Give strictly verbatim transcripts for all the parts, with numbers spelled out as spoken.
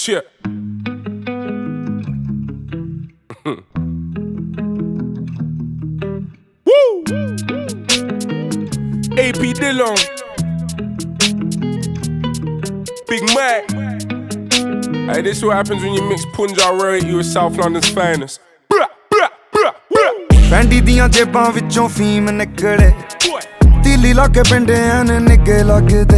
Shit. Woo! A P Dillon, Big Mac. Hey, this is what happens when you mix Punjab royalty with South London's finest. Fendi ਦੀਆਂ ਜੇਬਾਂ ਵਿੱਚੋਂ ਫੀਮ ਨਿਕਲੇ, ਤੀਲੀ ਲਾ ਕੇ ਪਿੰਡਿਆਂ ਨੇ ਨਿੱਗੇ ਲੱਗਦੇ।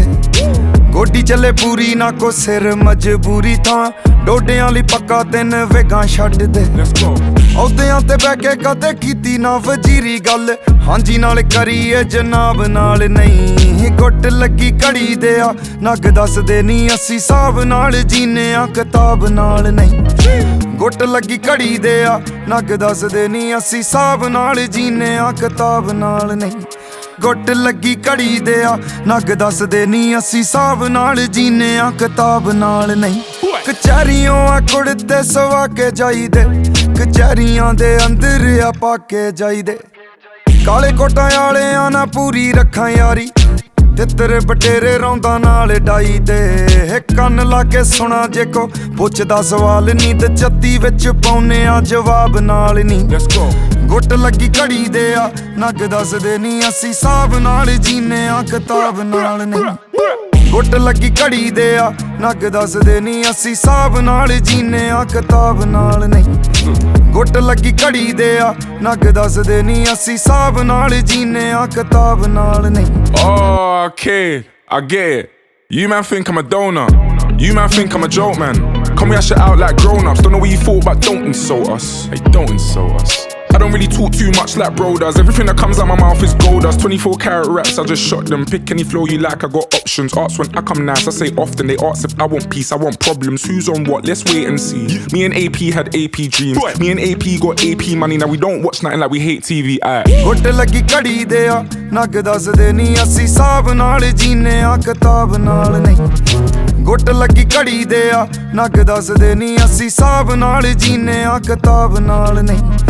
ਗੋਡੀ ਚੱਲੇ ਪੂਰੀ ਨਾ ਕੋ ਸਿਰ ਮਜਬੂਰੀ ਥਾਂ, ਡੋਡਿਆਂ ਲਈ ਪੱਕਾ ਤਿੰਨ ਵੇਗਾਂ ਛੱਡ ਦੇ। ਅਹੁਦਿਆਂ ਤੇ ਬਹਿ ਕੇ ਕਦੇ ਕੀਤੀ ਨਾ ਵਜ਼ੀਰੀ ਗੱਲ, ਹਾਂਜੀ ਨਾਲ ਕਰੀਏ ਜਨਾਬ ਨਾਲ ਨਹੀਂ। ਗੁੱਟ ਲੱਗੀ ਘੜੀ ਦੇ ਆ ਨੱਗ ਦੱਸਦੇ ਨੀ, ਅਸੀਂ ਹਿਸਾਬ ਨਾਲ ਜੀਨੇ ਆ ਕਿਤਾਬ ਨਾਲ ਨਹੀਂ। ਗੁੱਟ ਲੱਗੀ ਘੜੀ ਦੇ ਆ ਨੱਗ ਦੱਸਦੇ ਨੀ, ਅਸੀਂ ਹਿਸਾਬ ਨਾਲ ਜੀਨੇ ਆ ਕਿਤਾਬ ਨਾਲ ਨਹੀਂ। ਗੁੱਟ ਲੱਗੀ ਘੜੀ ਦੇ ਆ ਨੱਗ ਦੱਸਦੇ ਨੀ, ਅਸੀਂ ਹਿਸਾਬ ਨਾਲ ਜੀਨੇ ਆ ਕਿਤਾਬ ਨਾਲ ਨਹੀਂ। ਕਚਹਿਰੀਆਂ ਆ ਕੁੜਤੇ ਸਵਾ ਕੇ ਜਾਈਦੇ, ਕਚਹਿਰੀਆਂ ਦੇ ਅੰਦਰ ਆ ਪਾ ਕੇ ਜਾਈਦੇ। ਕਾਲੇ ਕੋਟਾਂ ਵਾਲਿਆਂ ਨਾਲ ਪੂਰੀ ਰੱਖਾਂ ਯਾਰੀ, ਤਿੱਤਰ ਬਟੇਰੇ ਰੌਂਦਾ ਨਾਲ ਡਾਈ ਦੇ। ਕੰਨ ਲਾ ਕੇ ਸੁਣਾ ਜੇ ਕੋ ਪੁੱਛਦਾ ਸਵਾਲ, ਨੀਂਦ ਚੱਤੀ ਵਿੱਚ ਪਾਉਨੇ ਆ ਜਵਾਬ ਨਾਲ ਨੀ। ਗੁੱਟ ਲੱਗੀ ਘੜੀ ਦੇ ਆ ਨੱਗ ਦੱਸਦੇ ਨੀ, ਅਸੀਂ ਹਿਸਾਬ ਨਾਲ ਜੀਨੇ ਆ ਕਿਤਾਬ ਨਾਲ ਨਹੀਂ। ਗੁੱਟ ਲੱਗੀ ਘੜੀ ਦੇ ਆ ਨੱਗ ਦੱਸਦੇ ਨੀ, ਅਸੀਂ ਹਿਸਾਬ ਨਾਲ ਜੀਨੇ ਆ ਕਿਤਾਬ ਨਾਲ ਨਹੀਂ। ਗੁੱਟ ਲੱਗੀ ਘੜੀ ਦੇ ਆ ਨੱਗ ਦੱਸਦੇ ਨੀ, ਅਸੀਂ ਹਿਸਾਬ ਨਾਲ ਜੀਨੇ ਆ ਕਿਤਾਬ ਨਾਲ ਨਹੀਂ। Oh, kid, I get it. You man think I'm a donor. You man think I'm a joke, man. Come we hash it out like grown-ups. Don't know what you thought, but don't insult us. Hey, don't insult us. I don't really talk too much like bro does. Everything that comes out my mouth is gold dust. twenty-four karat raps, I just shot them. Pick any flow you like, I got options. Arts when I come nice, I say often. They ask if I want peace, I want problems. Who's on what? Let's wait and see. Me and A P had A P dreams. Me and A P got A P money. Now we don't watch nothing like we hate T V. Aye. ਗੁੱਟ ਲੱਗੀ ਘੜੀ ਦੇ ਆ ਨੱਗ ਦੱਸਦੇ ਨੀ, ਅਸੀਂ ਹਿਸਾਬ ਨਾਲ ਜੀਨੇ ਆ ਕਿਤਾਬ ਨਾਲ ਨਹੀਂ। ਗੁੱਟ ਲੱਗੀ ਘੜੀ ਦੇ ਆ ਨੱਗ ਦੱਸਦੇ ਨੀ, ਅਸੀਂ ਹਿਸਾਬ ਨਾਲ ਜੀਨੇ ਆ ਕਿਤਾਬ ਨਾਲ ਨਹੀਂ।